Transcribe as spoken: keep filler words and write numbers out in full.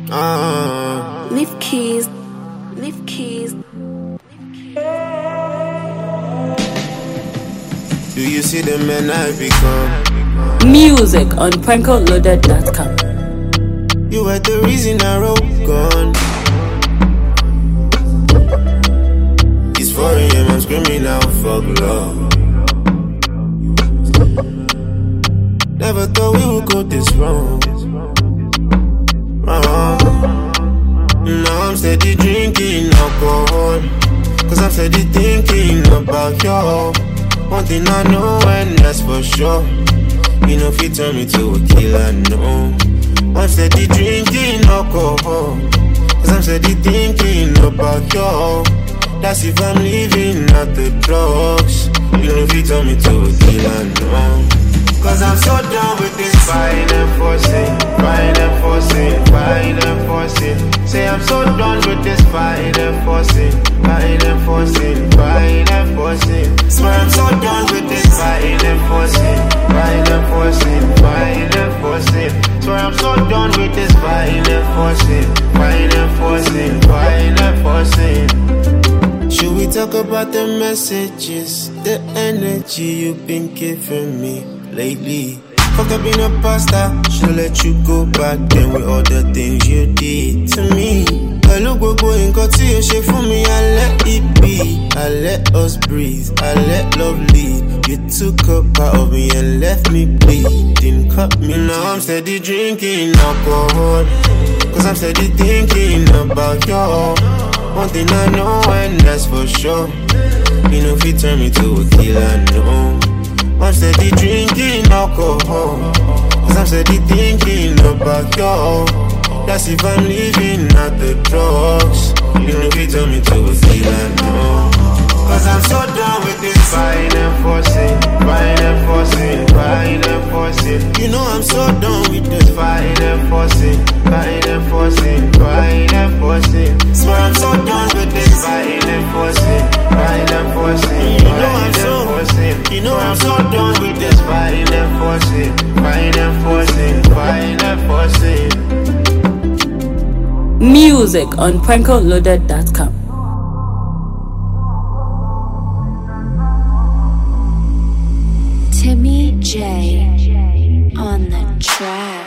Uh, Leave keys. Leave keys. Do you see the man I become? Music on Pranko Loaded dot com. You were the reason I wrote gone. It's four a m I'm screaming out fuck love. Never thought we would go this wrong. Wrong. Now I'm steady drinking alcohol, cause I'm steady thinking about you. One thing I know, and that's for sure, you know if you turn me to a killer, no. I'm steady drinking alcohol, cause I'm steady thinking about you. That's if I'm leaving out the drugs, you know if you turn me to a killer, no. Cause I'm so done with this buying and forcing, buying and forcing, buying and forcing. Say I'm so done with this buying and forcing, buying and forcing, buying and forcing. Swear I'm so done with this buying and forcing, buying and forcing, buying and forcing. Swear I'm so done with this buying and forcing, buying and forcing, buying and forcing. Should we talk about the messages, the energy you've been giving me lately? Fuck up in a pasta, should let you go back then with all the things you did to me. I look gbogbo nǹkan tí you ṣe fún mi, I let it be, I let us breathe, I let love lead. You took a part of me and left me bleed, didn't cut me. Now I'm steady drinking alcohol, cause I'm steady thinking about you. One thing I know, and that's for sure, you know if you turn me to a killer, no. I'm steady drinking alcohol, cause I'm steady thinking about you. That's if I'm leaving out the drugs, you know if you turn me to a killer, no. Cause I'm so done with this buying and forcing, buying and forcing, buying and forcing. You know I'm so done with this buying and forcing, buying and forcing, buying and forcing. Swear I'm so done with this buying and forcing, buying and forcing. You know I'm so forcing, you know I'm so done with this buying and forcing, buying and forcing, buying and forcing. Music on Pranko Loaded dot com. Timmy J on the track.